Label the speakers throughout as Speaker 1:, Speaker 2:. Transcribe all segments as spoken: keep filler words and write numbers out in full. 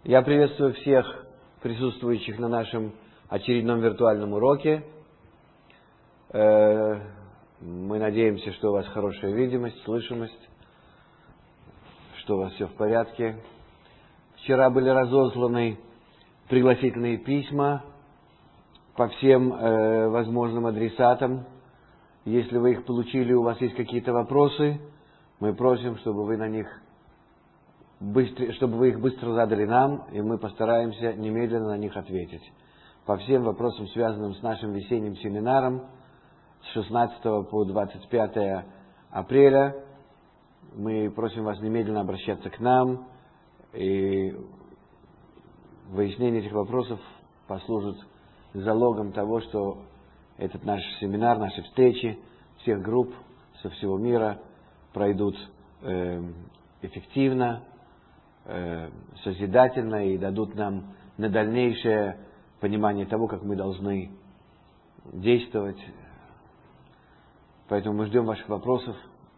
Speaker 1: Я приветствую всех присутствующих на нашем очередном виртуальном уроке. Мы надеемся, что у вас хорошая видимость, слышимость, что у вас все в порядке. Вчера были разосланы пригласительные письма по всем возможным адресатам. Если вы их получили, у вас есть какие-то вопросы, мы просим, чтобы вы на них быстро, чтобы вы их быстро задали нам, и мы постараемся немедленно на них ответить. По всем вопросам, связанным с нашим весенним семинаром с шестнадцатого по двадцать пятое апреля, мы просим вас немедленно обращаться к нам, и выяснение этих вопросов послужит залогом того, что этот наш семинар, наши встречи всех групп со всего мира пройдут э, эффективно, э, созидательно и дадут нам на дальнейшее понимание того, как мы должны действовать. Поэтому мы ждем ваших вопросов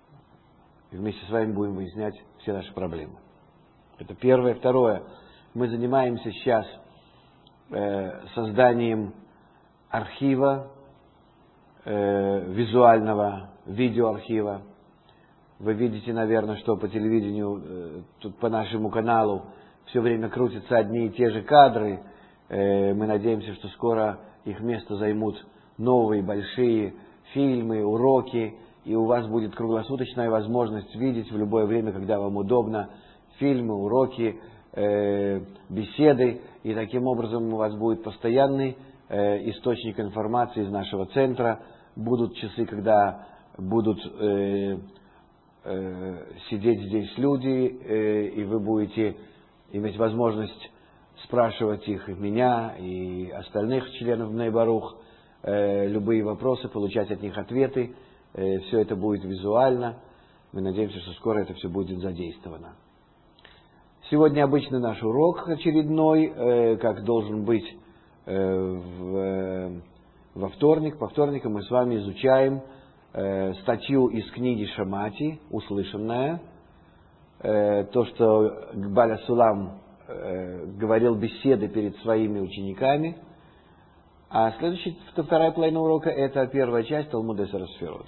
Speaker 1: и вместе с вами будем выяснять все наши проблемы. Это первое. Второе. Мы занимаемся сейчас э, созданием архива, э, визуального видеоархива. Вы видите, наверное, что по телевидению, э, тут по нашему каналу все время крутятся одни и те же кадры. Э, мы надеемся, что скоро их место займут новые большие фильмы, уроки, и у вас будет круглосуточная возможность видеть в любое время, когда вам удобно, фильмы, уроки, э, беседы, и таким образом у вас будет постоянный э, источник информации из нашего центра. Будут часы, когда будут э, э, сидеть здесь люди, э, и вы будете иметь возможность спрашивать их, и меня, и остальных членов Бней Барух, э, любые вопросы, получать от них ответы. Э, все это будет визуально. Мы надеемся, что скоро это все будет задействовано. Сегодня обычный наш урок очередной, э, как должен быть э, в, э, во вторник. По вторникам мы с вами изучаем э, статью из книги Шамати, услышанная, э, то, что Гбаля Сулам э, говорил беседы перед своими учениками. А следующая, вторая половина урока, это первая часть Талмуда Эсер Сферот.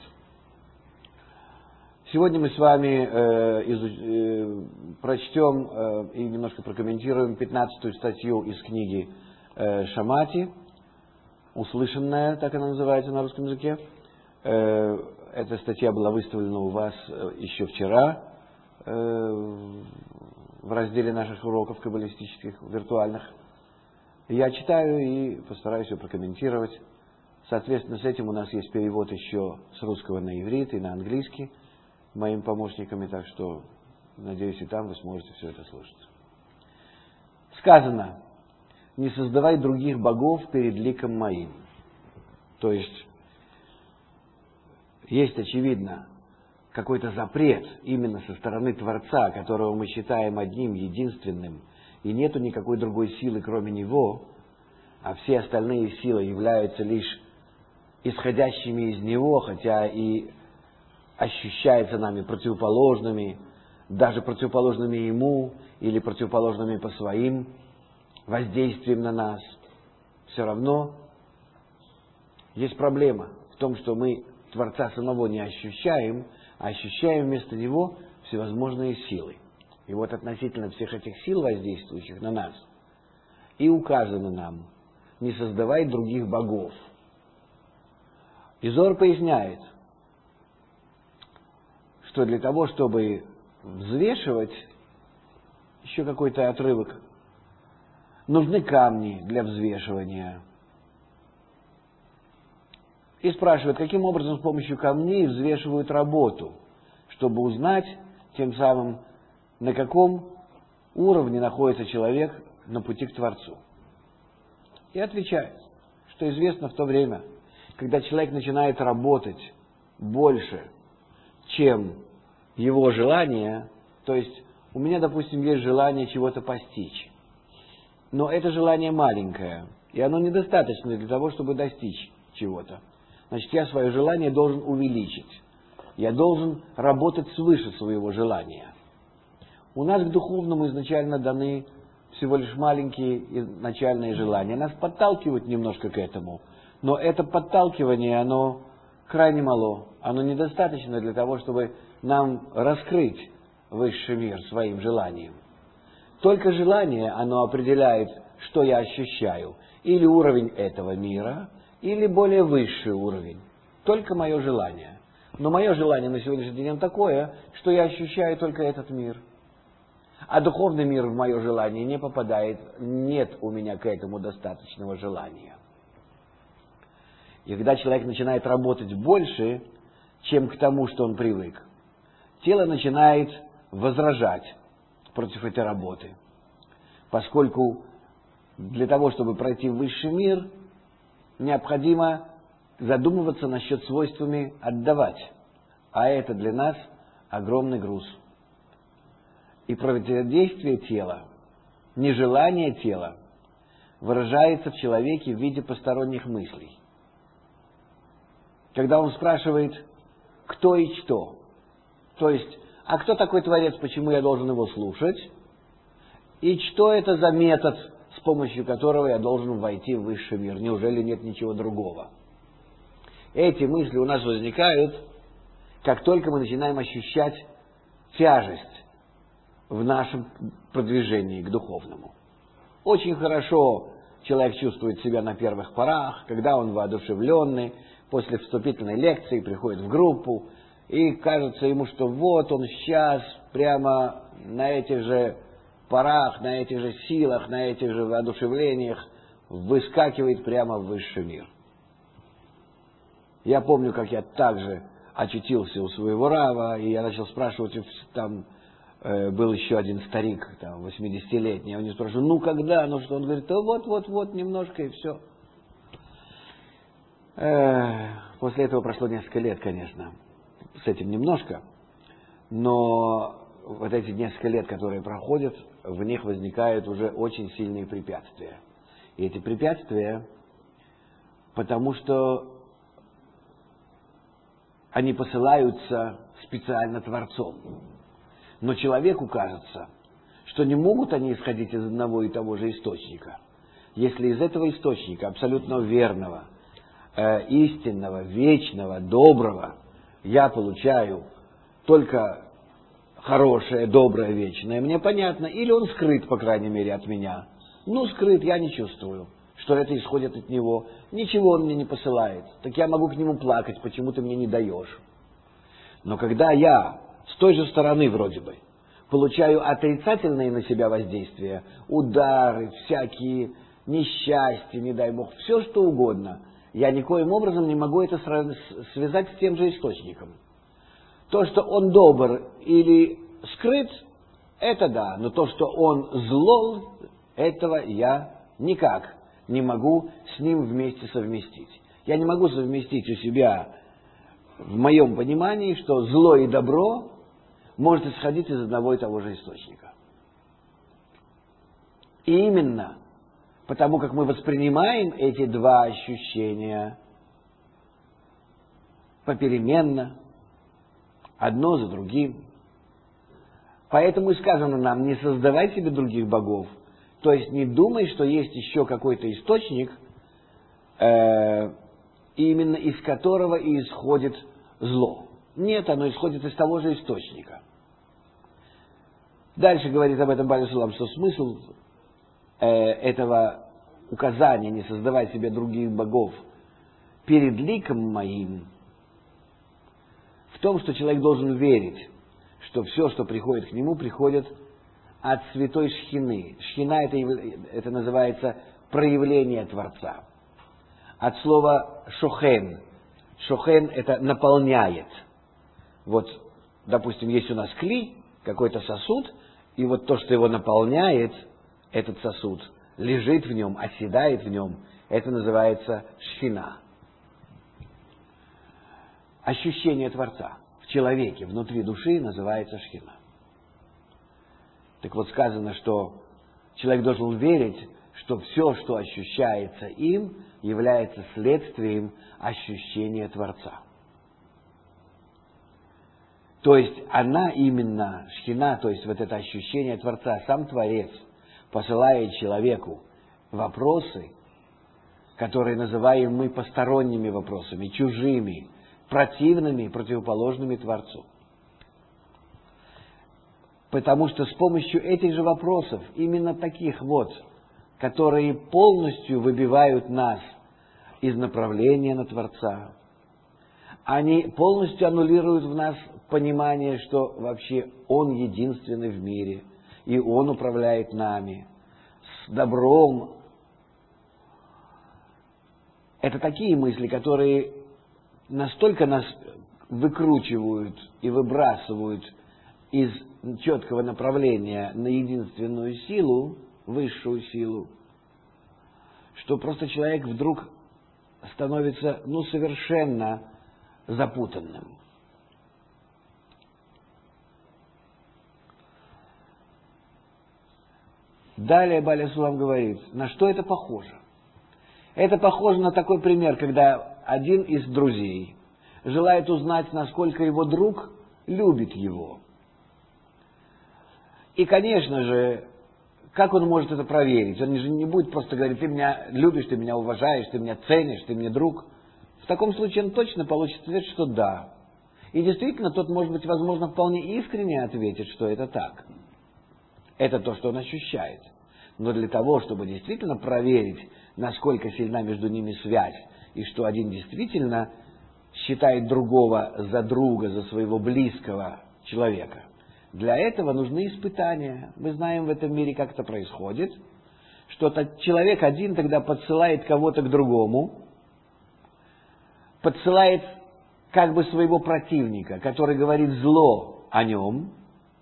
Speaker 1: Сегодня мы с вами э, изуч... э, прочтем э, и немножко прокомментируем пятнадцатую статью из книги э, Шамати, услышанная, так она называется на русском языке. Э, эта статья была выставлена у вас э, еще вчера э, в разделе наших уроков каббалистических, виртуальных. Я читаю и постараюсь ее прокомментировать. Соответственно, с этим у нас есть перевод еще с русского на иврит и на английский моими помощниками, так что, надеюсь, и там вы сможете все это слушать. Сказано: не создавай других богов перед ликом моим. То есть, есть, очевидно, какой-то запрет именно со стороны Творца, которого мы считаем одним, единственным, и нету никакой другой силы, кроме Него, а все остальные силы являются лишь исходящими из Него, хотя и ощущаются нами противоположными, даже противоположными Ему или противоположными по своим воздействиям на нас. Все равно есть проблема в том, что мы Творца самого не ощущаем, а ощущаем вместо Него всевозможные силы. И вот относительно всех этих сил, воздействующих на нас, и указано нам: не создавай других богов. И Зоар поясняет, что для того, чтобы взвешивать, еще какой-то отрывок, нужны камни для взвешивания. И спрашивает, каким образом с помощью камней взвешивают работу, чтобы узнать тем самым, на каком уровне находится человек на пути к Творцу. И отвечает, что известно в то время, когда человек начинает работать больше, чем его желание, то есть у меня, допустим, есть желание чего-то постичь, но это желание маленькое, и оно недостаточно для того, чтобы достичь чего-то. Значит, я свое желание должен увеличить. Я должен работать свыше своего желания. У нас к духовному изначально даны всего лишь маленькие начальные желания. Нас подталкивают немножко к этому, но это подталкивание, оно крайне мало. Оно недостаточно для того, чтобы нам раскрыть высший мир своим желанием. Только желание, оно определяет, что я ощущаю. Или уровень этого мира, или более высший уровень. Только мое желание. Но мое желание на сегодняшний день такое, что я ощущаю только этот мир. А духовный мир в мое желание не попадает. Нет у меня к этому достаточного желания. И когда человек начинает работать больше, чем к тому, что он привык, тело начинает возражать против этой работы. Поскольку для того, чтобы пройти в высший мир, необходимо задумываться насчет свойствами отдавать. А это для нас огромный груз. И противодействие тела, нежелание тела выражается в человеке в виде посторонних мыслей. Когда он спрашивает, кто и что, то есть, а кто такой Творец, почему я должен его слушать, и что это за метод, с помощью которого я должен войти в высший мир, неужели нет ничего другого? Эти мысли у нас возникают, как только мы начинаем ощущать тяжесть в нашем продвижении к духовному. Очень хорошо человек чувствует себя на первых порах, когда он воодушевленный, после вступительной лекции приходит в группу, и кажется ему, что вот он сейчас прямо на этих же порах, на этих же силах, на этих же воодушевлениях выскакивает прямо в высший мир. Я помню, как я также очутился у своего рава, и я начал спрашивать, там э, был еще один старик, там, восьмидесятилетний, я у него спрашиваю, ну когда, ну что? Он говорит, да вот-вот-вот, немножко и все. Э, после этого прошло несколько лет, конечно, с этим немножко, но вот эти несколько лет, которые проходят, в них возникают уже очень сильные препятствия. И эти препятствия, потому что они посылаются специально Творцом. Но человеку кажется, что не могут они исходить из одного и того же источника. Если из этого источника, абсолютно верного, э, истинного, вечного, доброго, я получаю только хорошее, доброе, вечное, мне понятно, или он скрыт, по крайней мере, от меня. Ну, скрыт, я не чувствую, что это исходит от него. Ничего он мне не посылает. Так я могу к нему плакать, почему ты мне не даешь. Но когда я с той же стороны вроде бы получаю отрицательные на себя воздействия, удары, всякие несчастья, не дай бог, все что угодно, я никоим образом не могу это связать с тем же источником. То, что он добр или скрыт, это да, но то, что он злой, этого я никак не могу с ним вместе совместить. Я не могу совместить у себя в моем понимании, что зло и добро может исходить из одного и того же источника. И именно потому, как мы воспринимаем эти два ощущения попеременно, одно за другим. Поэтому и сказано нам, не создавай себе других богов. То есть не думай, что есть еще какой-то источник, э, именно из которого и исходит зло. Нет, оно исходит из того же источника. Дальше говорит об этом Бали Сулам, что смысл э, этого указания не создавать себе других богов перед ликом моим в том, что человек должен верить, что все, что приходит к нему, приходит от святой шхины. Шхина это, это называется проявление Творца. От слова шохен. Шохен это наполняет. Вот, допустим, есть у нас кли, какой-то сосуд, и вот то, что его наполняет, этот сосуд, лежит в нем, оседает в нем, это называется шхина. Ощущение Творца в человеке, внутри души, называется шхина. Так вот сказано, что человек должен верить, что все, что ощущается им, является следствием ощущения Творца. То есть она именно, шхина, то есть вот это ощущение Творца, сам Творец, посылает человеку вопросы, которые называем мы посторонними вопросами, чужими, противными, противоположными Творцу. Потому что с помощью этих же вопросов, именно таких вот, которые полностью выбивают нас из направления на Творца, они полностью аннулируют в нас понимание, что вообще Он единственный в мире, и Он управляет нами, с добром. Это такие мысли, которые настолько нас выкручивают и выбрасывают из четкого направления на единственную силу, высшую силу, что просто человек вдруг становится, ну, совершенно запутанным. Далее Бали Сулам говорит, на что это похоже? Это похоже на такой пример, когда один из друзей желает узнать, насколько его друг любит его. И, конечно же, как он может это проверить? Он же не будет просто говорить, ты меня любишь, ты меня уважаешь, ты меня ценишь, ты мне друг. В таком случае он точно получит ответ, что да. И действительно, тот, может быть, возможно, вполне искренне ответит, что это так. Это то, что он ощущает. Но для того, чтобы действительно проверить, насколько сильна между ними связь, и что один действительно считает другого за друга, за своего близкого человека, для этого нужны испытания. Мы знаем в этом мире, как это происходит, что человек один тогда подсылает кого-то к другому, подсылает как бы своего противника, который говорит зло о нем,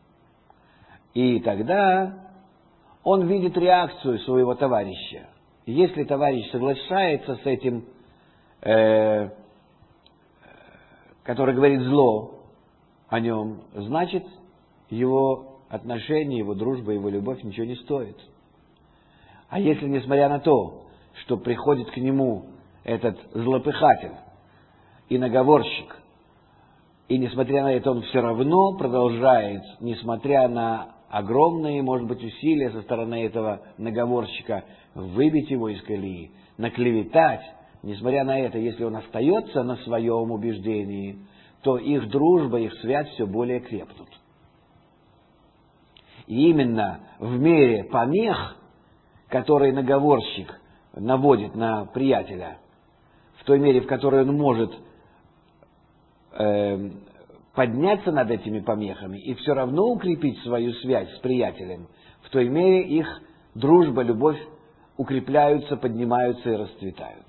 Speaker 1: и тогда он видит реакцию своего товарища. Если товарищ соглашается с этим, э, который говорит зло о нем, значит, его отношения, его дружба, его любовь ничего не стоит. А если, несмотря на то, что приходит к нему этот злопыхатель и наговорщик, и несмотря на это он все равно продолжает, несмотря на огромные, может быть, усилия со стороны этого наговорщика, выбить его из колеи, наклеветать, несмотря на это, если он остается на своем убеждении, то их дружба, их связь все более крепнут. И именно в мере помех, которые наговорщик наводит на приятеля, в той мере, в которой он может э, подняться над этими помехами и все равно укрепить свою связь с приятелем, в той мере их дружба, любовь укрепляются, поднимаются и расцветают.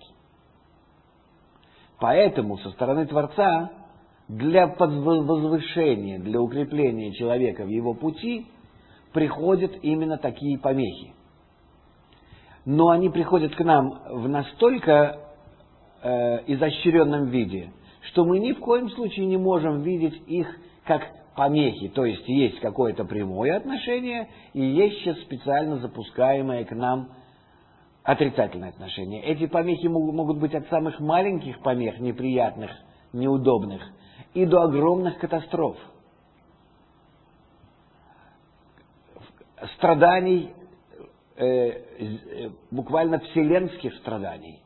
Speaker 1: Поэтому со стороны Творца для возвышения, для укрепления человека в его пути приходят именно такие помехи. Но они приходят к нам в настолько э, изощренном виде, что мы ни в коем случае не можем видеть их как помехи. То есть есть какое-то прямое отношение и есть сейчас специально запускаемое к нам отрицательное отношение. Эти помехи могут, могут быть от самых маленьких помех, неприятных, неудобных, и до огромных катастроф. Страданий, э, буквально вселенских страданий.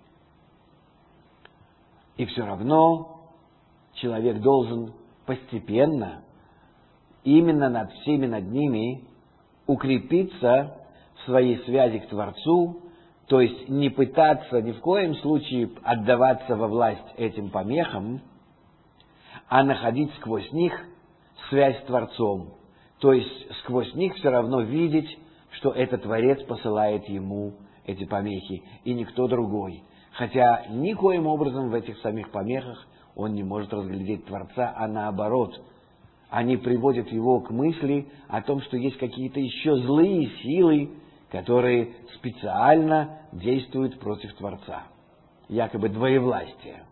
Speaker 1: И все равно человек должен постепенно, именно над всеми над ними, укрепиться в своей связи к Творцу, то есть не пытаться ни в коем случае отдаваться во власть этим помехам, а находить сквозь них связь с Творцом. То есть сквозь них все равно видеть, что это Творец посылает ему эти помехи, и никто другой. Хотя никоим образом в этих самих помехах он не может разглядеть Творца, а наоборот, они приводят его к мысли о том, что есть какие-то еще злые силы, которые специально действуют против Творца. Якобы двоевластие.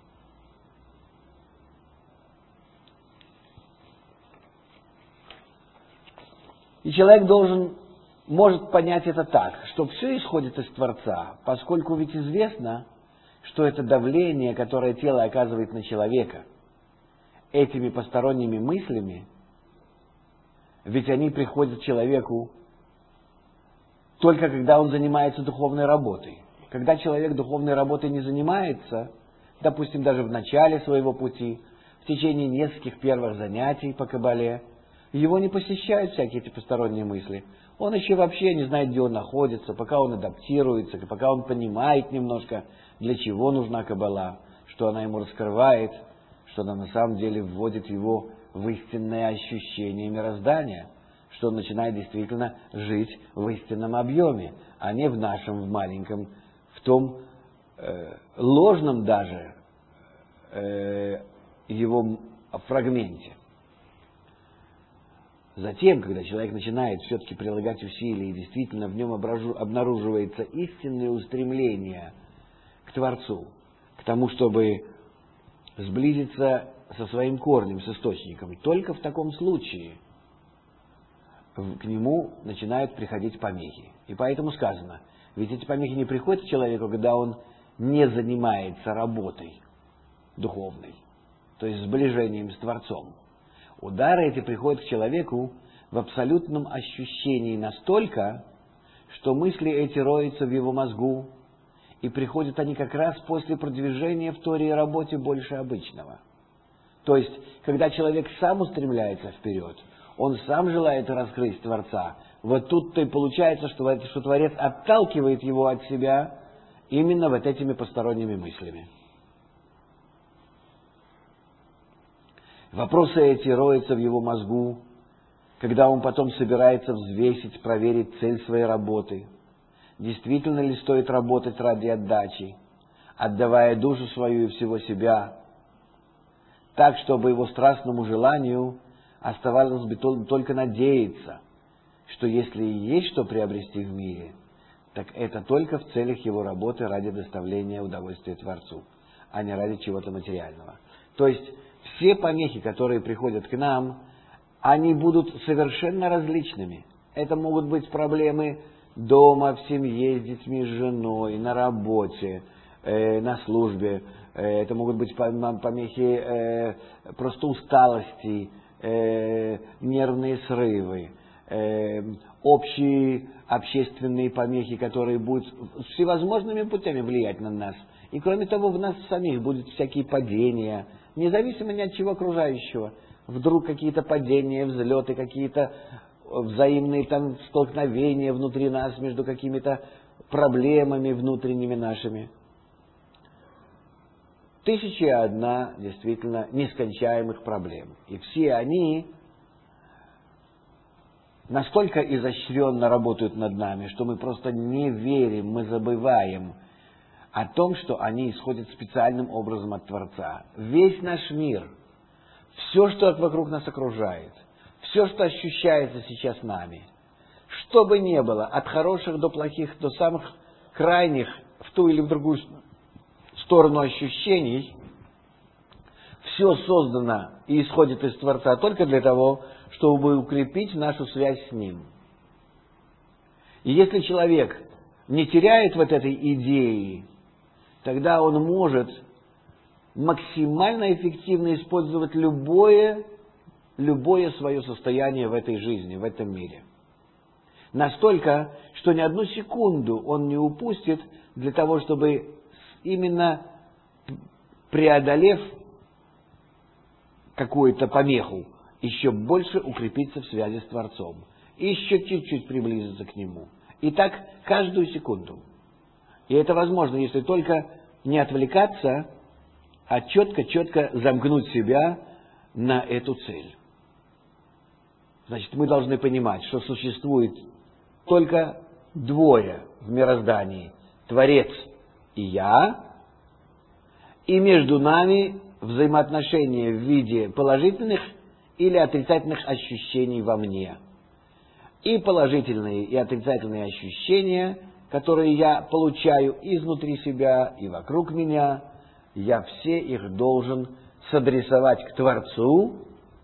Speaker 1: И человек должен, может понять это так, что все исходит из Творца, поскольку ведь известно, что это давление, которое тело оказывает на человека, этими посторонними мыслями, ведь они приходят человеку только когда он занимается духовной работой. Когда человек духовной работой не занимается, допустим, даже в начале своего пути, в течение нескольких первых занятий по Кабале, его не посещают всякие эти посторонние мысли. Он еще вообще не знает, где он находится, пока он адаптируется, пока он понимает немножко, для чего нужна Кабала, что она ему раскрывает, что она на самом деле вводит его в истинное ощущение мироздания, что он начинает действительно жить в истинном объеме, а не в нашем, в маленьком, в том э, ложном даже э, его фрагменте. Затем, когда человек начинает все-таки прилагать усилия, и действительно в нем обнаруживается истинное устремление к Творцу, к тому, чтобы сблизиться со своим корнем, с источником, только в таком случае к нему начинают приходить помехи. И поэтому сказано, ведь эти помехи не приходят к человеку, когда он не занимается работой духовной, то есть сближением с Творцом. Удары эти приходят к человеку в абсолютном ощущении настолько, что мысли эти роются в его мозгу, и приходят они как раз после продвижения в Торе и работе больше обычного. То есть, когда человек сам устремляется вперед, он сам желает раскрыть Творца, вот тут-то и получается, что, что Творец отталкивает его от себя именно вот этими посторонними мыслями. Вопросы эти роются в его мозгу, когда он потом собирается взвесить, проверить цель своей работы. Действительно ли стоит работать ради отдачи, отдавая душу свою и всего себя, так, чтобы его страстному желанию оставалось бы только надеяться, что если и есть что приобрести в мире, так это только в целях его работы ради доставления удовольствия Творцу, а не ради чего-то материального. То есть все помехи, которые приходят к нам, они будут совершенно различными. Это могут быть проблемы дома, в семье, с детьми, с женой, на работе, э, на службе. Э, это могут быть помехи э, просто усталости, э, нервные срывы, э, общие общественные помехи, которые будут всевозможными путями влиять на нас. И кроме того, в нас самих будут всякие падения, независимо ни от чего окружающего. Вдруг какие-то падения, взлеты, какие-то взаимные там столкновения внутри нас между какими-то проблемами внутренними нашими. Тысяча и одна действительно нескончаемых проблем. И все они настолько изощренно работают над нами, что мы просто не верим, мы забываем о том, что они исходят специальным образом от Творца. Весь наш мир, все, что вокруг нас окружает, все, что ощущается сейчас нами, что бы ни было, от хороших до плохих, до самых крайних в ту или в другую сторону ощущений, все создано и исходит из Творца только для того, чтобы укрепить нашу связь с Ним. И если человек не теряет вот этой идеи, тогда он может максимально эффективно использовать любое, любое свое состояние в этой жизни, в этом мире. Настолько, что ни одну секунду он не упустит для того, чтобы именно преодолев какую-то помеху, еще больше укрепиться в связи с Творцом, и еще чуть-чуть приблизиться к Нему. И так каждую секунду. И это возможно, если только не отвлекаться, а четко-четко замкнуть себя на эту цель. Значит, мы должны понимать, что существует только двое в мироздании – Творец и я, и между нами взаимоотношения в виде положительных или отрицательных ощущений во мне. И положительные и отрицательные ощущения, которые я получаю изнутри себя и вокруг меня, я все их должен соадресовать к Творцу,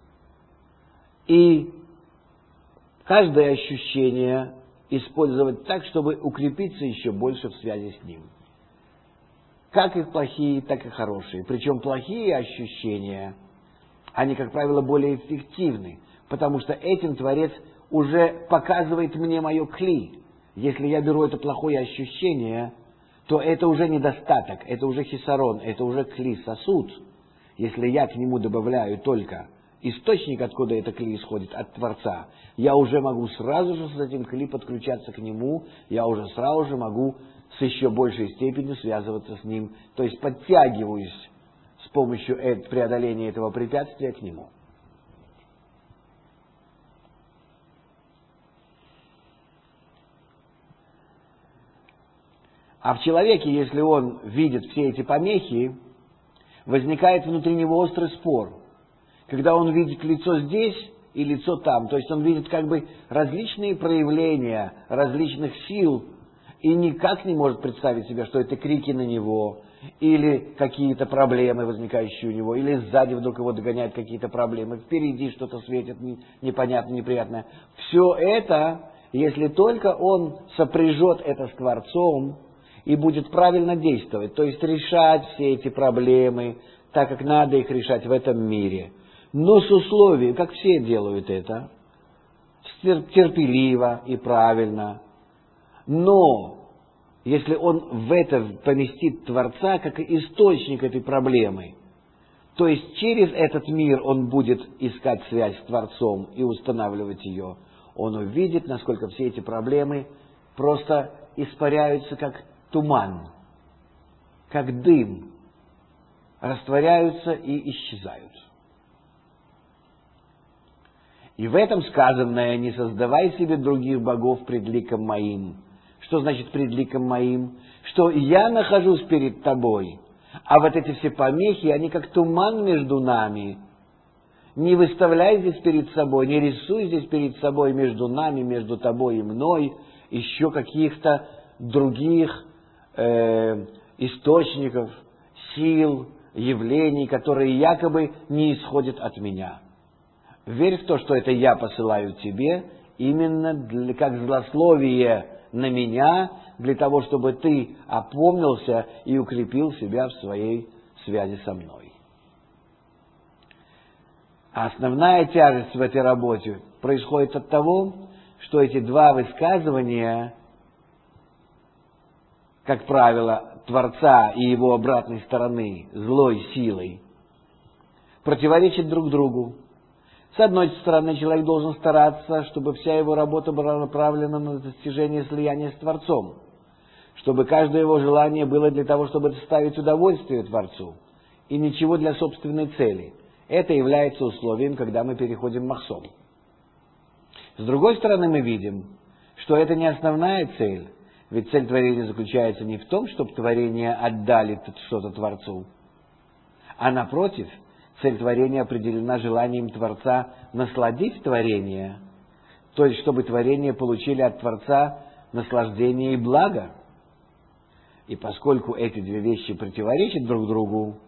Speaker 1: и каждое ощущение использовать так, чтобы укрепиться еще больше в связи с Ним. Как и плохие, так и хорошие. Причем плохие ощущения, они, как правило, более эффективны, потому что этим Творец уже показывает мне мое кли. Если я беру это плохое ощущение, то это уже недостаток, это уже хисарон, это уже кли, сосуд. Если я к нему добавляю только источник, откуда это кли исходит, от Творца, я уже могу сразу же с этим кли подключаться к нему, я уже сразу же могу с еще большей степенью связываться с ним, то есть подтягиваюсь с помощью преодоления этого препятствия к нему. А в человеке, если он видит все эти помехи, возникает внутри него острый спор. Когда он видит лицо здесь и лицо там, то есть он видит как бы различные проявления различных сил и никак не может представить себе, что это крики на него, или какие-то проблемы, возникающие у него, или сзади вдруг его догоняют какие-то проблемы, впереди что-то светит непонятное, неприятное. Все это, если только он сопряжет это с Творцом и будет правильно действовать, то есть решать все эти проблемы, так как надо их решать в этом мире, но с условием, как все делают это, терпеливо и правильно. Но если он в это поместит Творца как источник этой проблемы, то есть через этот мир он будет искать связь с Творцом и устанавливать ее, он увидит, насколько все эти проблемы просто испаряются как туман, как дым, растворяются и исчезают. И в этом сказанное: «Не создавай себе других богов пред ликом моим». Что значит пред ликом моим? Что я нахожусь перед тобой, а вот эти все помехи, они как туман между нами. Не выставляй здесь перед собой, не рисуй здесь перед собой между нами, между тобой и мной еще каких-то других э, источников, сил, явлений, которые якобы не исходят от меня. Верь в то, что это я посылаю тебе именно для, как злословие на меня, для того, чтобы ты опомнился и укрепил себя в своей связи со мной. А основная тяжесть в этой работе происходит от того, что эти два высказывания, как правило, Творца и его обратной стороны, злой силой, противоречат друг другу. С одной стороны, человек должен стараться, чтобы вся его работа была направлена на достижение слияния с Творцом, чтобы каждое его желание было для того, чтобы доставить удовольствие Творцу, и ничего для собственной цели. Это является условием, когда мы переходим в махсом. С другой стороны, мы видим, что это не основная цель, ведь цель творения заключается не в том, чтобы творение отдали что-то Творцу, а напротив, цель творения определена желанием Творца насладить творение, то есть чтобы творение получили от Творца наслаждение и благо. И поскольку эти две вещи противоречат друг другу,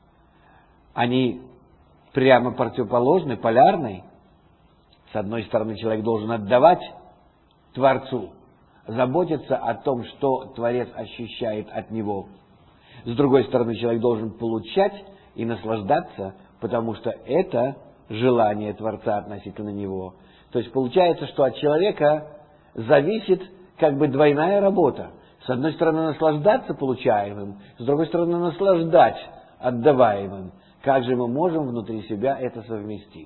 Speaker 1: они прямо противоположны, полярны. С одной стороны, человек должен отдавать Творцу, заботиться о том, что Творец ощущает от него. С другой стороны, человек должен получать и наслаждаться, потому что это желание Творца относительно него. То есть получается, что от человека зависит как бы двойная работа. С одной стороны, наслаждаться получаемым, с другой стороны, наслаждать отдаваемым. Как же мы можем внутри себя это совместить?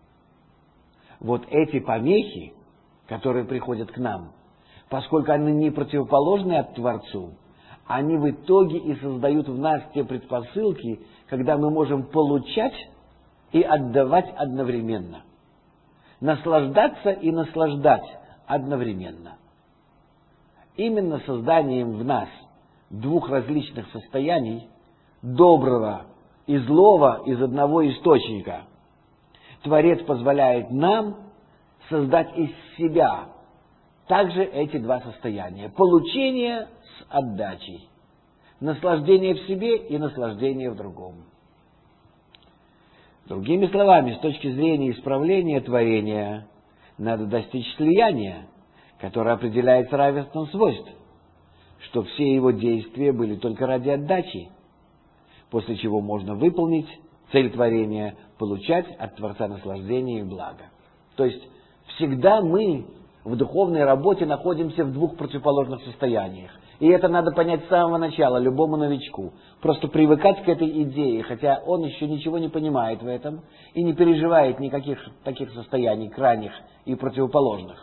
Speaker 1: Вот эти помехи, которые приходят к нам, поскольку они не противоположны от Творцу, они в итоге и создают в нас те предпосылки, когда мы можем получать и отдавать одновременно. Наслаждаться и наслаждать одновременно. Именно созданием в нас двух различных состояний, доброго и злого из одного источника, Творец позволяет нам создать из себя также эти два состояния. Получение с отдачей. Наслаждение в себе и наслаждение в другом. Другими словами, с точки зрения исправления творения, надо достичь слияния, которое определяется равенством свойств, что все его действия были только ради отдачи, после чего можно выполнить цель творения, получать от Творца наслаждение и благо. То есть всегда мы в духовной работе находимся в двух противоположных состояниях. И это надо понять с самого начала, любому новичку. Просто привыкать к этой идее, хотя он еще ничего не понимает в этом и не переживает никаких таких состояний, крайних и противоположных.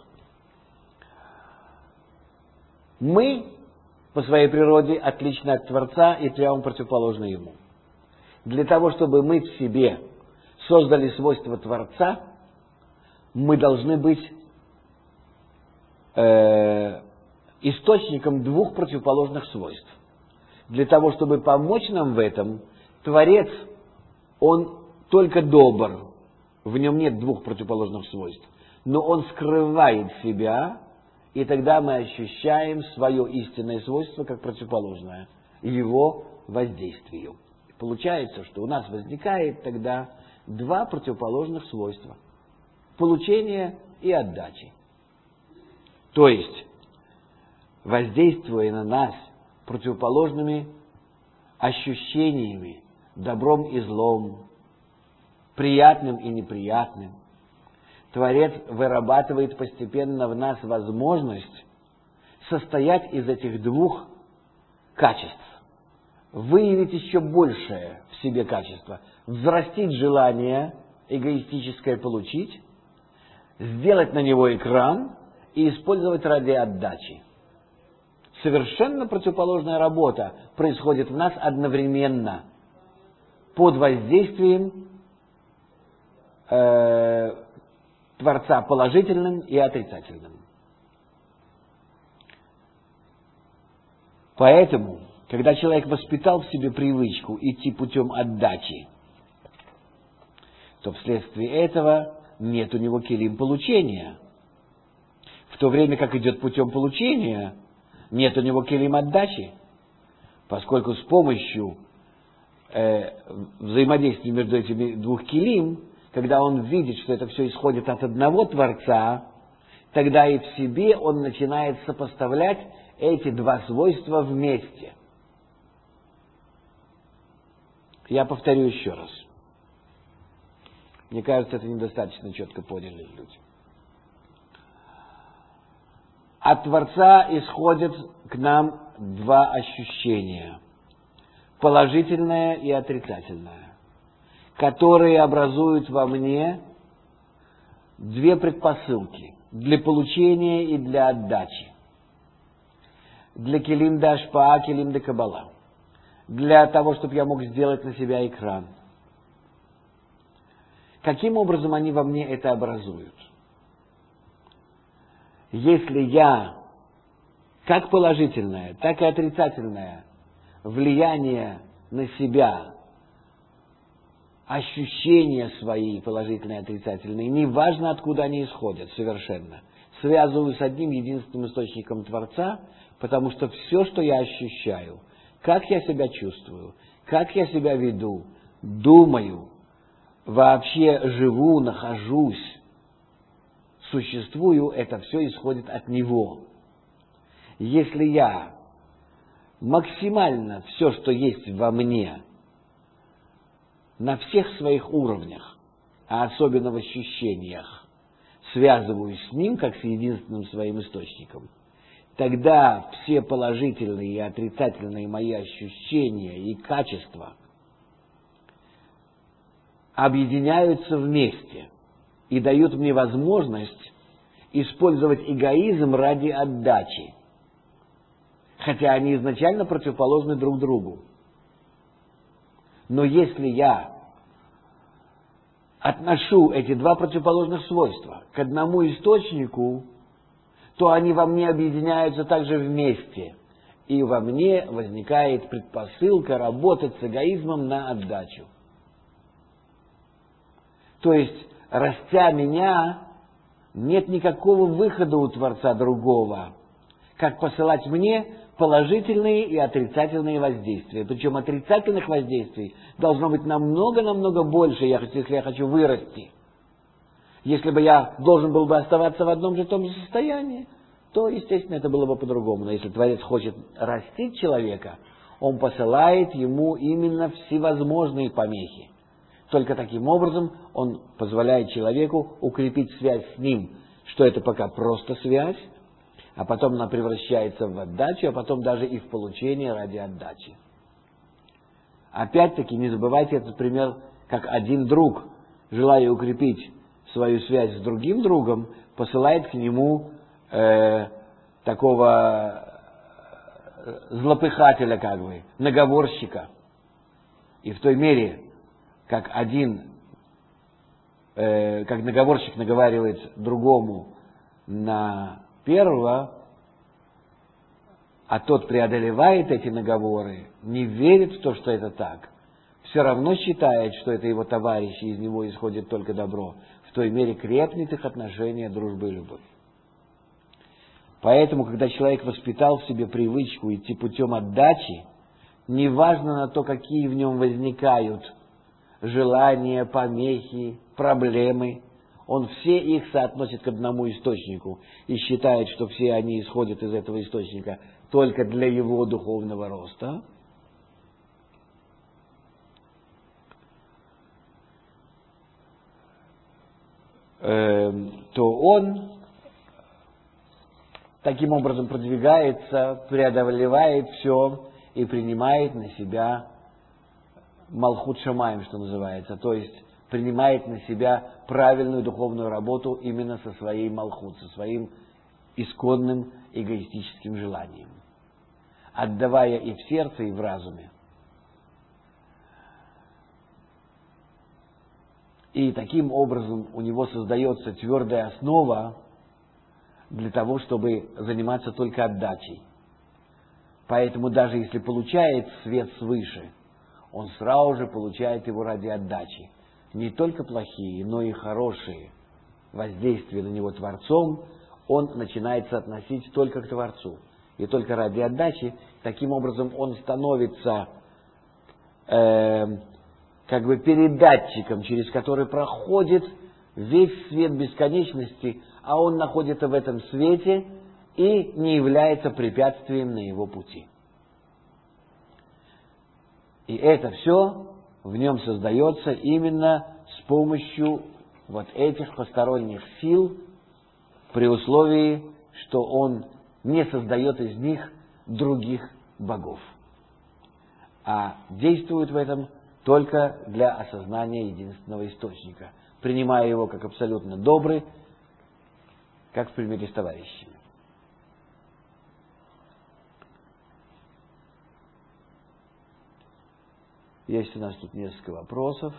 Speaker 1: Мы по своей природе отличны от Творца и прямо противоположны Ему. Для того, чтобы мы в себе создали свойства Творца, мы должны быть э, источником двух противоположных свойств. Для того, чтобы помочь нам в этом, Творец, Он только добр, в Нем нет двух противоположных свойств, но Он скрывает себя, и тогда мы ощущаем свое истинное свойство как противоположное Его воздействию. Получается, что у нас возникает тогда два противоположных свойства – получение и отдачи. То есть, воздействуя на нас противоположными ощущениями, добром и злом, приятным и неприятным, Творец вырабатывает постепенно в нас возможность состоять из этих двух качеств, выявить еще большее в себе качество, взрастить желание эгоистическое получить, сделать на него экран и использовать ради отдачи. Совершенно противоположная работа происходит в нас одновременно под воздействием э, Творца положительным и отрицательным. Поэтому, когда человек воспитал в себе привычку идти путем отдачи, то вследствие этого нет у него килим получения. В то время как идет путем получения, нет у него килим отдачи, поскольку с помощью э, взаимодействия между этими двух килим, когда он видит, что это все исходит от одного Творца, тогда и в себе он начинает сопоставлять эти два свойства вместе. Я повторю еще раз. Мне кажется, это недостаточно четко поняли люди. От Творца исходят к нам два ощущения. Положительное и отрицательное, которые образуют во мне две предпосылки для получения и для отдачи. Для килим де ашпаа, килим де каббала. Для того, чтобы я мог сделать на себя экран. Каким образом они во мне это образуют? Если я как положительное, так и отрицательное влияние на себя, ощущения свои положительные и отрицательные, неважно откуда они исходят совершенно, связываю с одним единственным источником Творца, потому что все, что я ощущаю, как я себя чувствую, как я себя веду, думаю, вообще живу, нахожусь, существую, это все исходит от Него. Если я максимально все, что есть во мне, на всех своих уровнях, а особенно в ощущениях, связываюсь с Ним, как с единственным своим источником, тогда все положительные и отрицательные мои ощущения и качества объединяются вместе и дают мне возможность использовать эгоизм ради отдачи, хотя они изначально противоположны друг другу. Но если я отношу эти два противоположных свойства к одному источнику, то они во мне объединяются также вместе, и во мне возникает предпосылка работать с эгоизмом на отдачу. То есть, растя меня, нет никакого выхода у Творца другого, как посылать мне положительные и отрицательные воздействия. Причем отрицательных воздействий должно быть намного-намного больше, если я хочу вырасти. Если бы я должен был бы оставаться в одном же том же состоянии, то, естественно, это было бы по-другому. Но если Творец хочет растить человека, Он посылает ему именно всевозможные помехи. Только таким образом Он позволяет человеку укрепить связь с Ним, что это пока просто связь, а потом она превращается в отдачу, а потом даже и в получение ради отдачи. Опять-таки, не забывайте этот пример, как один друг, желая укрепить свою связь с другим другом, посылает к нему э, такого злопыхателя, как бы, наговорщика. И в той мере, как один, э, как наговорщик наговаривает другому на первого, а тот преодолевает эти наговоры, не верит в то, что это так, все равно считает, что это его товарищ, и из него исходит только добро, в той мере крепнет их отношения, дружба и любовь. Поэтому, когда человек воспитал в себе привычку идти путем отдачи, неважно на то, какие в нем возникают желания, помехи, проблемы, он все их соотносит к одному источнику и считает, что все они исходят из этого источника только для его духовного роста, э, то он таким образом продвигается, преодолевает все и принимает на себя Малхут Шамаим, что называется, то есть принимает на себя правильную духовную работу именно со своей Малхут, со своим исконным эгоистическим желанием, отдавая и в сердце, и в разуме. И таким образом у него создается твердая основа для того, чтобы заниматься только отдачей. Поэтому даже если получает свет свыше, он сразу же получает его ради отдачи. Не только плохие, но и хорошие воздействия на него Творцом он начинает соотносить только к Творцу. И только ради отдачи. Таким образом он становится э, как бы передатчиком, через который проходит весь свет бесконечности, а он находится в этом свете и не является препятствием на его пути. И это все в нем создается именно с помощью вот этих посторонних сил, при условии, что он не создает из них других богов, а действует в этом только для осознания единственного источника, принимая его как абсолютно добрый, как в примере с товарищами. Есть у нас тут несколько вопросов.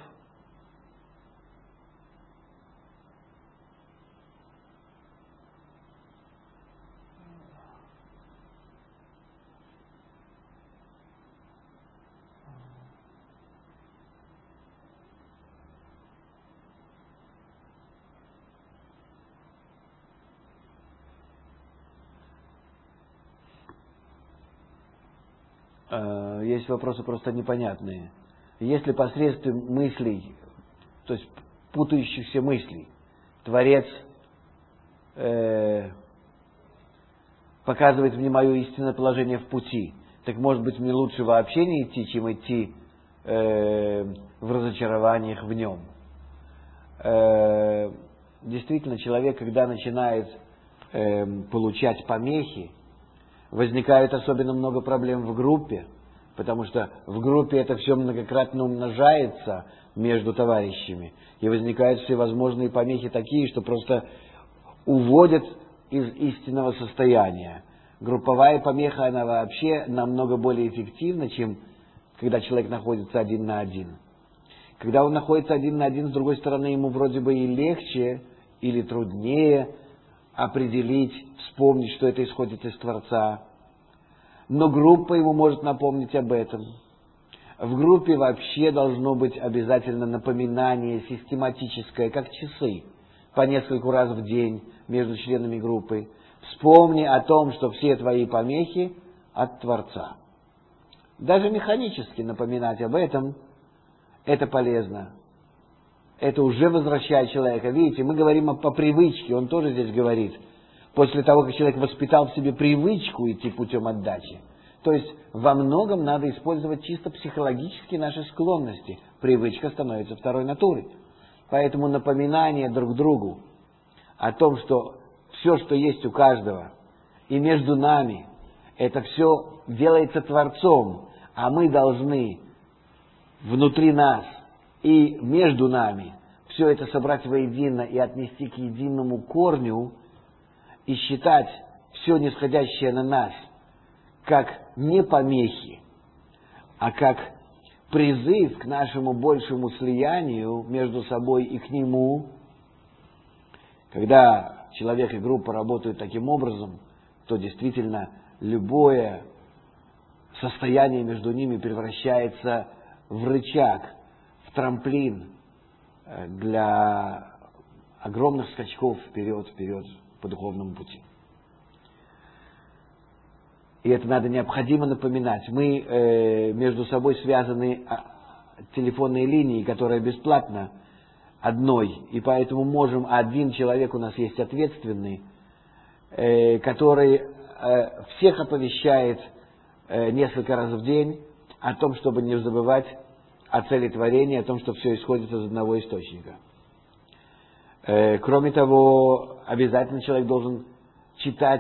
Speaker 1: Есть вопросы просто непонятные. Если посредством мыслей, то есть путающихся мыслей, Творец э, показывает мне мое истинное положение в пути, так может быть мне лучше вообще не идти, чем идти э, в разочарованиях в нем. Э, действительно, человек, когда начинает э, получать помехи, возникает особенно много проблем в группе, потому что в группе это все многократно умножается между товарищами, и возникают всевозможные помехи такие, что просто уводят из истинного состояния. Групповая помеха, она вообще намного более эффективна, чем когда человек находится один на один. Когда он находится один на один, с другой стороны, ему вроде бы и легче или труднее определить, вспомнить, что это исходит из Творца. Но группа ему может напомнить об этом. В группе вообще должно быть обязательно напоминание систематическое, как часы, по нескольку раз в день между членами группы. Вспомни о том, что все твои помехи от Творца. Даже механически напоминать об этом, это полезно. Это уже возвращает человека. Видите, мы говорим по привычке, он тоже здесь говорит. После того, как человек воспитал в себе привычку идти путем отдачи. То есть во многом надо использовать чисто психологически наши склонности. Привычка становится второй натурой. Поэтому напоминание друг другу о том, что все, что есть у каждого, и между нами, это все делается Творцом, а мы должны внутри нас и между нами все это собрать воедино и отнести к единому корню и считать все нисходящее на нас как не помехи, а как призыв к нашему большему слиянию между собой и к Нему. Когда человек и группа работают таким образом, то действительно любое состояние между ними превращается в рычаг, в трамплин для огромных скачков вперед, вперед по духовному пути. И это надо необходимо напоминать. Мы э, между собой связаны телефонной линией, которая бесплатна одной, и поэтому можем, один человек у нас есть ответственный, э, который э, всех оповещает э, несколько раз в день о том, чтобы не забывать о цели творения, о том, что все исходит из одного источника. Э, кроме того, обязательно человек должен читать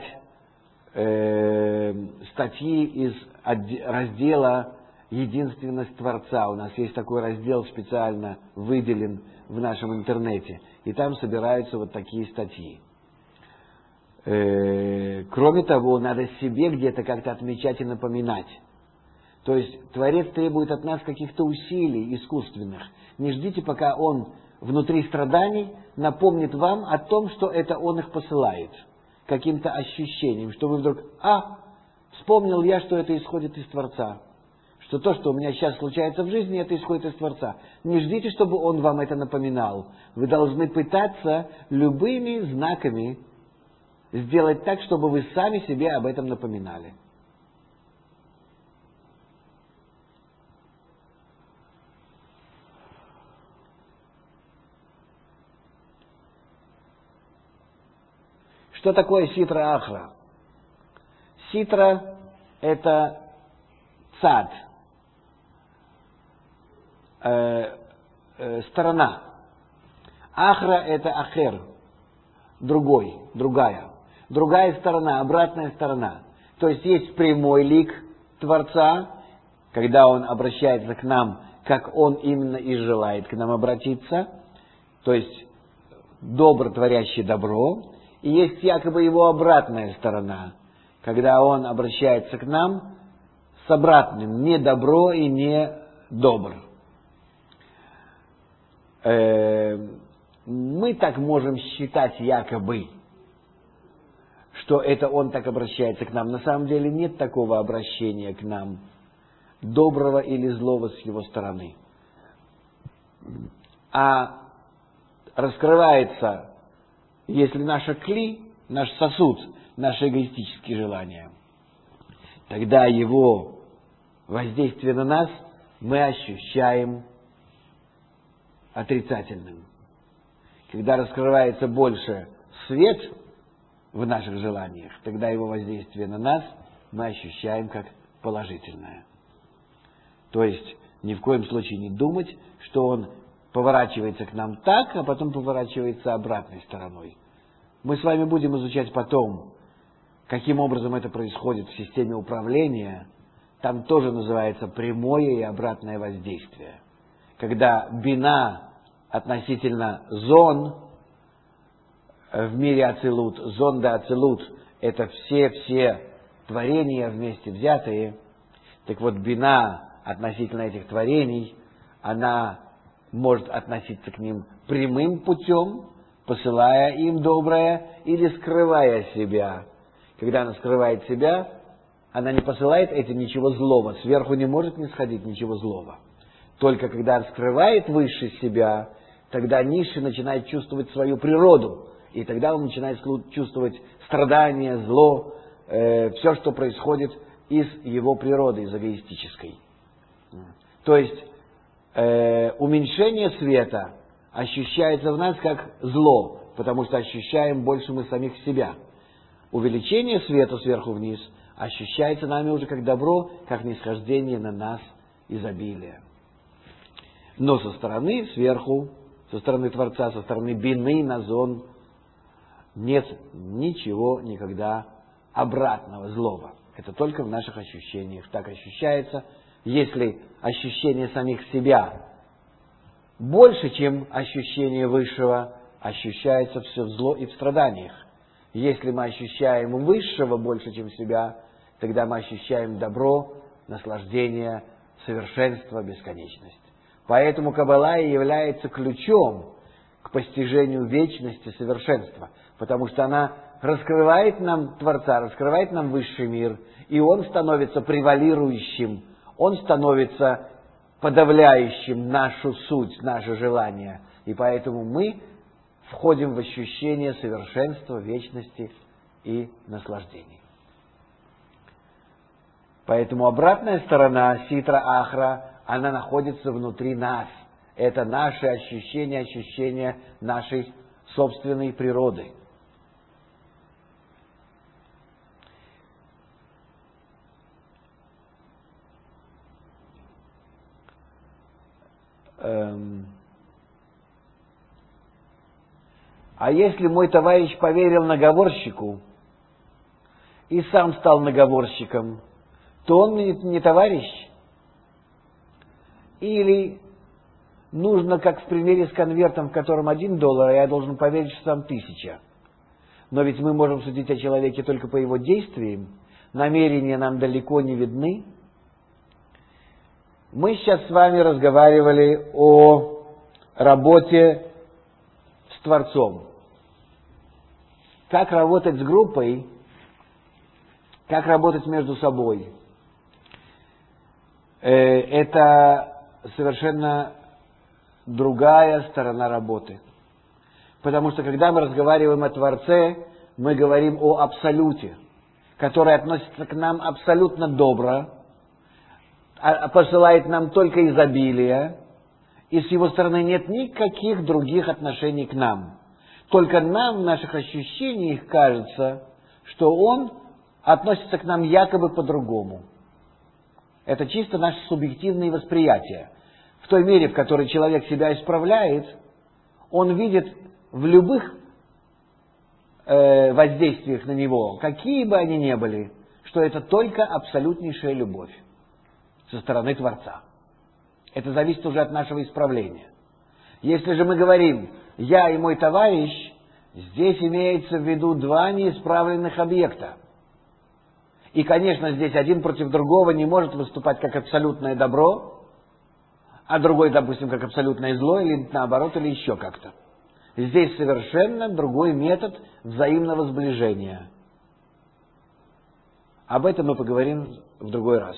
Speaker 1: э, статьи из раздела «Единственность Творца». У нас есть такой раздел, специально выделен в нашем интернете, и там собираются вот такие статьи. Э, кроме того, надо себе где-то как-то отмечать и напоминать. То есть Творец требует от нас каких-то усилий искусственных. Не ждите, пока Он внутри страданий напомнит вам о том, что это Он их посылает. Каким-то ощущением, что вы вдруг, а, вспомнил я, что это исходит из Творца. Что то, что у меня сейчас случается в жизни, это исходит из Творца. Не ждите, чтобы Он вам это напоминал. Вы должны пытаться любыми знаками сделать так, чтобы вы сами себе об этом напоминали. Что такое ситра ахра? Ситра – это цад, э, э, сторона. Ахра – это ахер, другой, другая. Другая сторона, обратная сторона. То есть есть прямой лик Творца, когда Он обращается к нам, как Он именно и желает к нам обратиться, то есть добр, творящий добро. И есть якобы его обратная сторона, когда Он обращается к нам с обратным, не добро и не добр. Э, мы так можем считать якобы, что это Он так обращается к нам. На самом деле нет такого обращения к нам, доброго или злого с Его стороны. А раскрывается, если наша кли, наш сосуд, наши эгоистические желания, тогда Его воздействие на нас мы ощущаем отрицательным. Когда раскрывается больше свет в наших желаниях, тогда Его воздействие на нас мы ощущаем как положительное. То есть ни в коем случае не думать, что Он поворачивается к нам так, а потом поворачивается обратной стороной. Мы с вами будем изучать потом, каким образом это происходит в системе управления. Там тоже называется прямое и обратное воздействие. Когда бина относительно зон в мире ацилут, зон да ацилут, это все-все творения вместе взятые. Так вот, бина относительно этих творений, она может относиться к ним прямым путем, посылая им доброе, или скрывая себя. Когда она скрывает себя, она не посылает этим ничего злого, сверху не может нисходить ничего злого. Только когда скрывает выше себя, тогда низший начинает чувствовать свою природу, и тогда он начинает чувствовать страдания, зло, э, все, что происходит из его природы, из эгоистической. То есть э, уменьшение света ощущается в нас как зло, потому что ощущаем больше мы самих себя. Увеличение света сверху вниз ощущается нами уже как добро, как нисхождение на нас изобилия. Но со стороны сверху, со стороны Творца, со стороны бины, назон, нет ничего никогда обратного, злого. Это только в наших ощущениях. Так ощущается. Если ощущение самих себя больше, чем ощущение высшего, ощущается все в зло и в страданиях. Если мы ощущаем высшего больше, чем себя, тогда мы ощущаем добро, наслаждение, совершенство, бесконечность. Поэтому Каббала и является ключом к постижению вечности, совершенства, потому что она раскрывает нам Творца, раскрывает нам высший мир, и он становится превалирующим, он становится подавляющим нашу суть, наше желание. И поэтому мы входим в ощущение совершенства, вечности и наслаждений. Поэтому обратная сторона Ситра Ахра, она находится внутри нас. Это наши ощущения, ощущения нашей собственной природы. Эм... А если мой товарищ поверил наговорщику и сам стал наговорщиком, то он мне не товарищ? Или нужно, как в примере с конвертом, в котором один доллар, а я должен поверить, что там тысяча. Но ведь мы можем судить о человеке только по его действиям, намерения нам далеко не видны. Мы сейчас с вами разговаривали о работе с Творцом. Как работать с группой, как работать между собой. Это совершенно другая сторона работы. Потому что когда мы разговариваем о Творце, мы говорим о Абсолюте, который относится к нам абсолютно добро, посылает нам только изобилие, и с его стороны нет никаких других отношений к нам. Только нам в наших ощущениях кажется, что он относится к нам якобы по-другому. Это чисто наше субъективное восприятие. В той мере, в которой человек себя исправляет, он видит в любых э, воздействиях на него, какие бы они ни были, что это только абсолютнейшая любовь со стороны Творца. Это зависит уже от нашего исправления. Если же мы говорим «я и мой товарищ», здесь имеется в виду два неисправленных объекта. И, конечно, здесь один против другого не может выступать как абсолютное добро, а другой, допустим, как абсолютное зло, или наоборот, или еще как-то. Здесь совершенно другой метод взаимного сближения. Об этом мы поговорим в другой раз.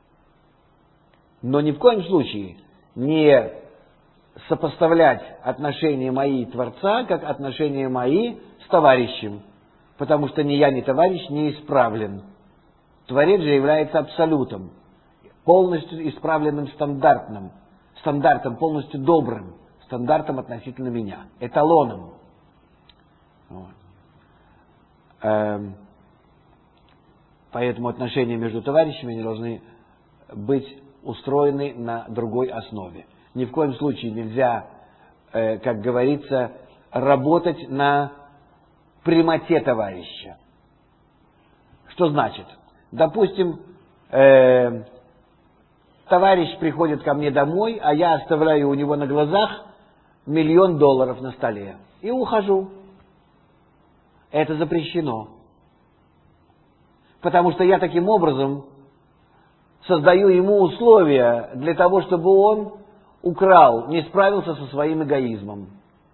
Speaker 1: Но ни в коем случае не сопоставлять отношения мои и Творца, как отношения мои с товарищем, потому что ни я, ни товарищ не исправлен. Творец же является абсолютом, полностью исправленным стандартным, стандартом полностью добрым, стандартом относительно меня, эталоном. Вот. Эм, поэтому отношения между товарищами не должны быть устроены на другой основе. Ни в коем случае нельзя, э, как говорится, работать на прямоте товарища. Что значит? Допустим, э, товарищ приходит ко мне домой, а я оставляю у него на глазах миллион долларов на столе и ухожу. Это запрещено. Потому что я таким образом создаю ему условия для того, чтобы он украл, не справился со своим эгоизмом.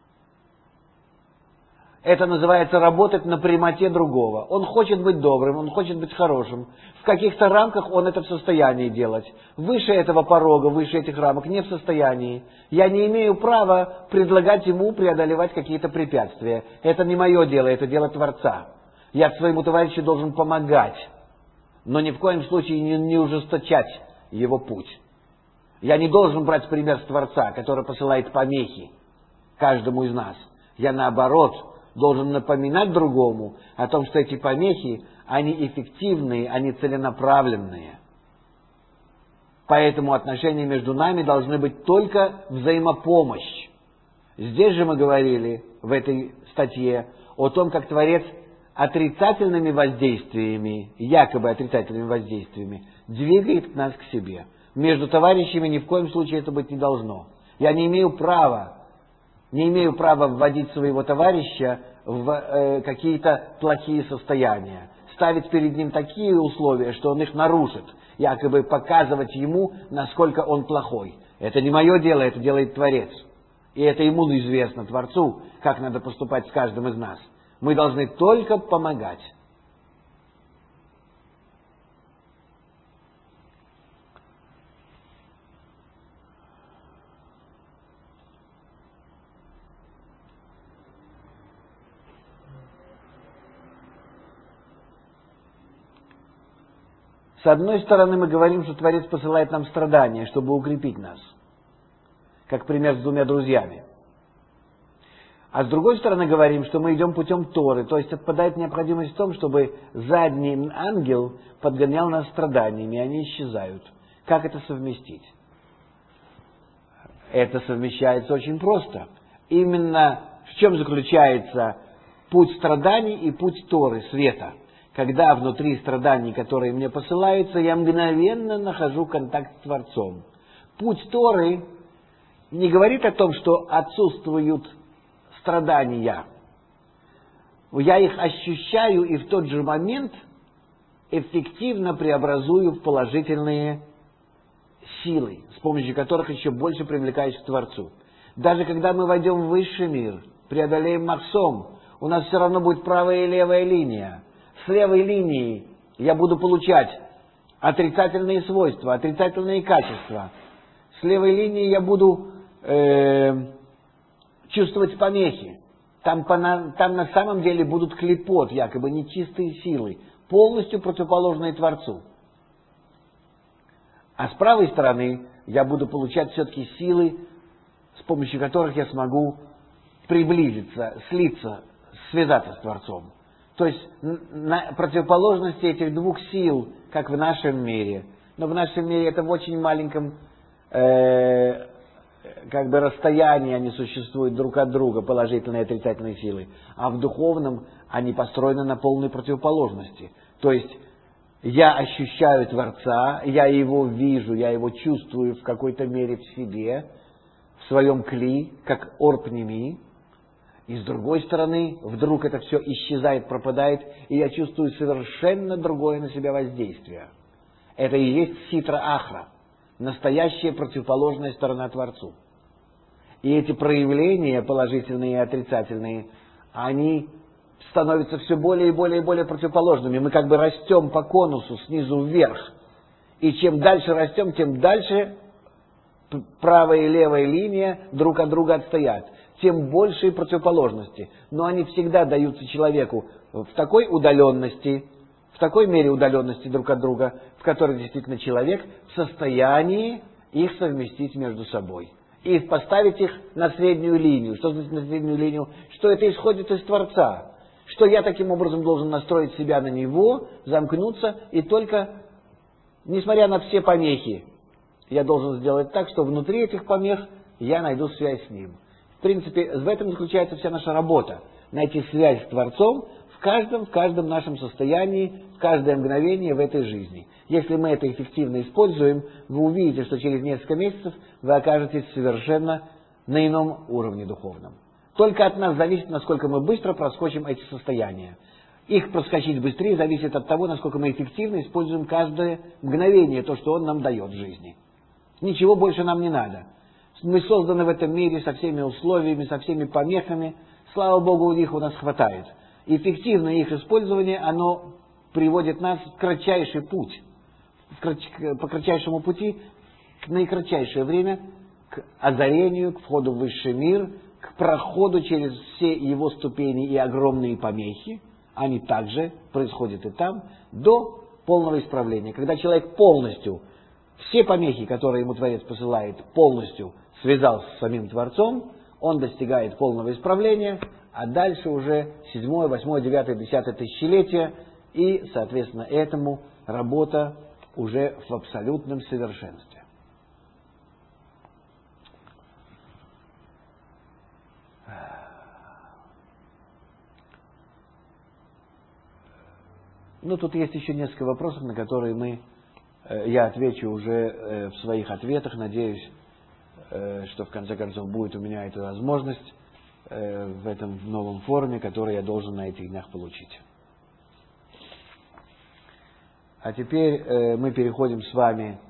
Speaker 1: Это называется работать на прямоте другого. Он хочет быть добрым, он хочет быть хорошим. В каких-то рамках он это в состоянии делать. Выше этого порога, выше этих рамок не в состоянии. Я не имею права предлагать ему преодолевать какие-то препятствия. Это не мое дело, это дело Творца. Я своему товарищу должен помогать, но ни в коем случае не, не ужесточать его путь. Я не должен брать пример с Творца, который посылает помехи каждому из нас. Я наоборот должен напоминать другому о том, что эти помехи, они эффективные, они целенаправленные. Поэтому отношения между нами должны быть только взаимопомощь. Здесь же мы говорили, в этой статье, о том, как Творец отрицательными воздействиями, якобы отрицательными воздействиями, двигает нас к себе. Между товарищами ни в коем случае это быть не должно. Я не имею права, не имею права вводить своего товарища в э, какие-то плохие состояния, ставить перед ним такие условия, что он их нарушит, якобы показывать ему, насколько он плохой. Это не мое дело, это делает Творец. И это ему известно, Творцу, как надо поступать с каждым из нас. Мы должны только помогать. С одной стороны, мы говорим, что Творец посылает нам страдания, чтобы укрепить нас. Как пример с двумя друзьями. А с другой стороны, говорим, что мы идем путем Торы. То есть отпадает необходимость в том, чтобы задний ангел подгонял нас страданиями, и они исчезают. Как это совместить? Это совмещается очень просто. Именно в чем заключается путь страданий и путь Торы, света. Когда внутри страданий, которые мне посылаются, я мгновенно нахожу контакт с Творцом. Путь Торы не говорит о том, что отсутствуют страдания. Я их ощущаю и в тот же момент эффективно преобразую в положительные силы, с помощью которых еще больше привлекаюсь к Творцу. Даже когда мы войдем в высший мир, преодолеем Махсом, у нас все равно будет правая и левая линия. С левой линии я буду получать отрицательные свойства, отрицательные качества. С левой линии я буду э, чувствовать помехи. Там, там на самом деле будут клипот, якобы нечистые силы, полностью противоположные Творцу. А с правой стороны я буду получать все-таки силы, с помощью которых я смогу приблизиться, слиться, связаться с Творцом. То есть на противоположности этих двух сил, как в нашем мире, но в нашем мире это в очень маленьком э, как бы расстоянии они существуют друг от друга, положительные и отрицательные силы, а в духовном они построены на полной противоположности. То есть я ощущаю Творца, я его вижу, я его чувствую в какой-то мере в себе, в своем кли, как орпнеми. И с другой стороны, вдруг это все исчезает, пропадает, и я чувствую совершенно другое на себя воздействие. Это и есть ситра-ахра, настоящая противоположная сторона Творцу. И эти проявления, положительные и отрицательные, они становятся все более и более и более противоположными. Мы как бы растем по конусу снизу вверх. И чем дальше растем, тем дальше правая и левая линия друг от друга отстоят. Тем большие противоположности. Но они всегда даются человеку в такой удаленности, в такой мере удаленности друг от друга, в которой действительно человек в состоянии их совместить между собой. И поставить их на среднюю линию. Что значит на среднюю линию? Что это исходит из Творца. Что я таким образом должен настроить себя на Него, замкнуться, и только, несмотря на все помехи, я должен сделать так, что внутри этих помех я найду связь с Ним. В принципе, в этом заключается вся наша работа. Найти связь с Творцом в каждом, в каждом нашем состоянии, в каждое мгновение в этой жизни. Если мы это эффективно используем, вы увидите, что через несколько месяцев вы окажетесь совершенно на ином уровне духовном. Только от нас зависит, насколько мы быстро проскочим эти состояния. Их проскочить быстрее зависит от того, насколько мы эффективно используем каждое мгновение, то, что Он нам дает в жизни. Ничего больше нам не надо. Мы созданы в этом мире со всеми условиями, со всеми помехами. Слава Богу, их у нас хватает. Эффективное их использование, оно приводит нас в кратчайший путь. По кратчайшему пути, к наикратчайшее время, к озарению, к входу в высший мир, к проходу через все его ступени и огромные помехи. Они также происходят и там, до полного исправления. Когда человек полностью, все помехи, которые ему Творец посылает, полностью связался с самим Творцом, он достигает полного исправления, а дальше уже седьмое, восьмое, девятое, десятое тысячелетие, и, соответственно, этому работа уже в абсолютном совершенстве. Ну, тут есть еще несколько вопросов, на которые мы, я отвечу уже в своих ответах. Надеюсь, что в конце концов будет у меня эта возможность в этом новом форуме, который я должен на этих днях получить. А теперь мы переходим с вами